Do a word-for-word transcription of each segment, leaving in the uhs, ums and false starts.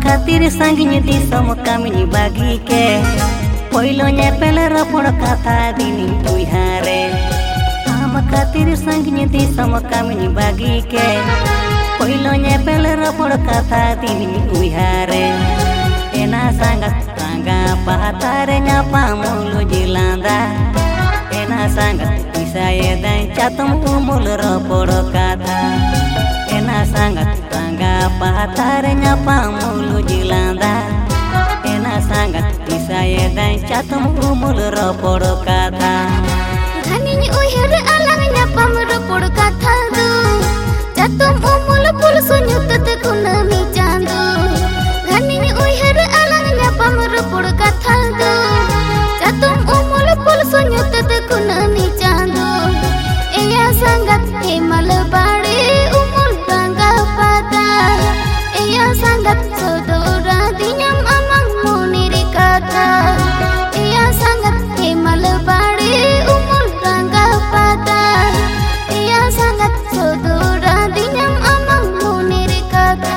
खातिर संगिनी दिसम कामिनी बागी के पहिलो नेपेल रपड़ कथा दिनी उहारे आम खातिर संगिनी दिसम कामिनी बागी के पहिलो नेपेल रपड़ कथा दिनी उहारे एना संगत tangga pahatare nyapa mulu jilanda ena sangat saya dan catum umul ropor kata ena sangat tangga pahatare nyapa mulu jilanda ena sangat saya dan catum umul ropor kata Ghanini uher alang nyapa ropor kata du catum umul pul sunyut kunami candu Ghanini uher alang nyapa ropor kata du catum umul pul sunyut kunami candu iya sangat emal bade umul bangga pada iya sangat sodora dinyam amang muniri kata iya sangat emal bade umul bangga pada iya sangat sodora dinyam amang muniri kata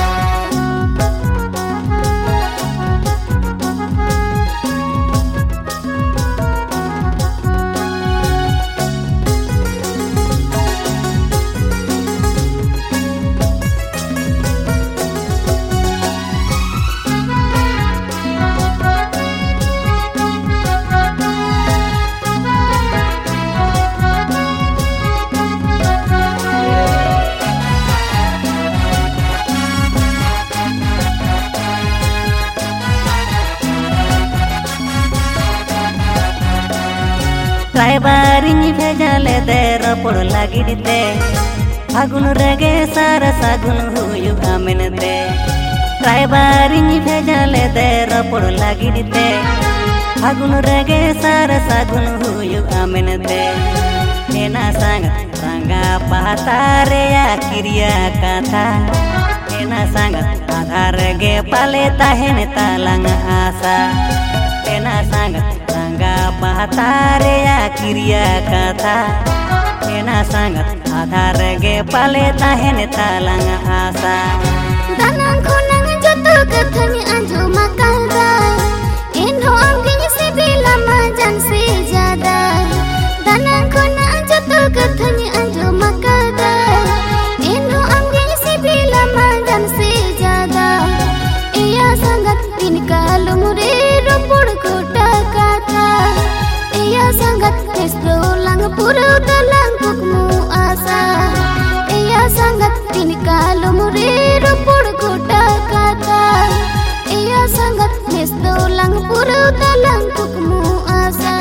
Raibariñi bhejale de ropor lagidite Fagun rege sara sagun huyu amenete Raibariñi bhejale de ropor lagidite Fagun rege sara sagun huyu amenete Ena sangat sangga pahatare ya kirya kata Ena sangat adhar ge pale tahen talang asa Ena sangat sangga pahatare ya kirya kata Ena sangat adhar ge pale tahen talang asa Danang khonang joto kathani anjo makalda Inho amginya se bila majan se jada Danang khonang joto kathani anjo makalda Inho amginya se bila majan se jada Iya sangat tin kalum re ropor kota kata Iya sangat testo lang pura dalang kukmu asa Iya sangat tin kalum re ropor kota kata Iya sangat testo lang pura dalang kukmu asa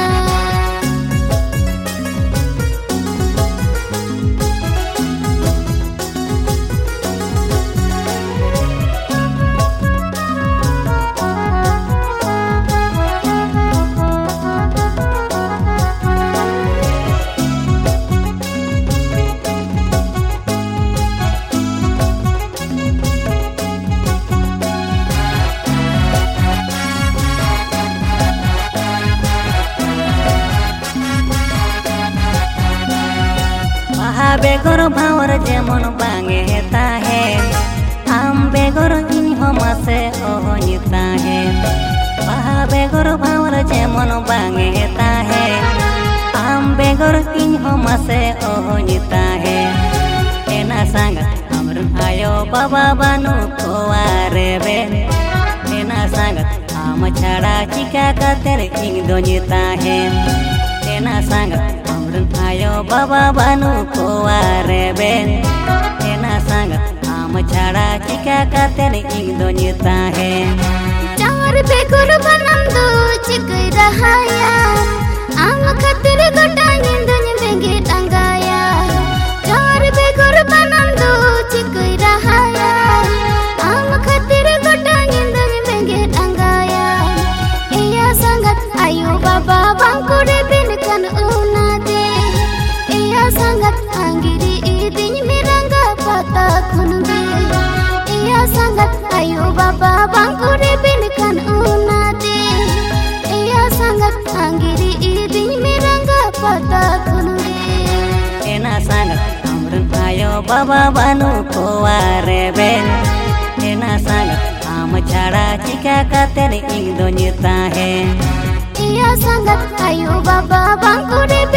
बेगर भावर जेमन बांगे ताहे आम बेगर इन्हो मासे ओहनी ताहे पहा बेगर भावर जेमन बांगे ताहे आम बेगर इन्हो मासे ओहनी ताहे एना संगत हमर आयो बाबा बानु कोवारे बे एना संगत आम छाड़ा चिका कातेर इंग दोनी ताहे एना संगत ayo baba banu koare ben ena sangat am chhada chika katene ing doni tahe char begur banam do chikai rahaya am khatir gota nindon benge tangaya char begur banam do chikai rahaya am khatir gota nindon benge tangaya iya sangat ayo baba bangkure bin kan una sangat anggiri iding mirangga pata kunungi iya sangat ayo baba bangkure binkan unade iya sangat anggiri iding mirangga pata kunungi ena sangat amrun ayo baba banu koare ben ena sangat am छाड़ा चिका काते इन दोनी ताहे iya sangat ayo baba bangku